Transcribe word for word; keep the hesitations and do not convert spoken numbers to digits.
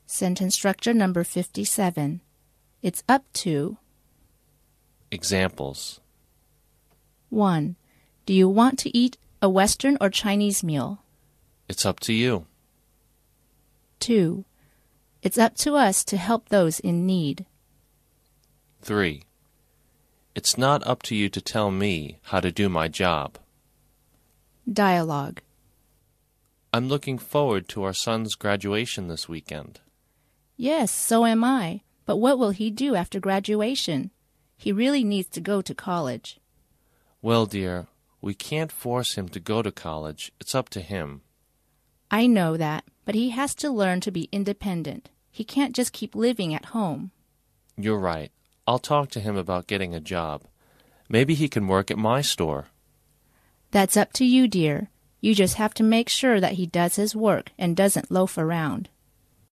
Sentence structure number fifty-seven. It's up to. Examples. one. Do you want to eat a Western or Chinese meal? It's up to you. two. It's up to us to help those in need. three. It's not up to you to tell me how to do my job. Dialogue. I'm looking forward to our son's graduation this weekend. Yes, so am I. But what will he do after graduation? He really needs to go to college. Well, dear, we can't force him to go to college. It's up to him. I know that, but he has to learn to be independent. He can't just keep living at home. You're right. I'll talk to him about getting a job. Maybe he can work at my store. That's up to you, dear. You just have to make sure that he does his work and doesn't loaf around.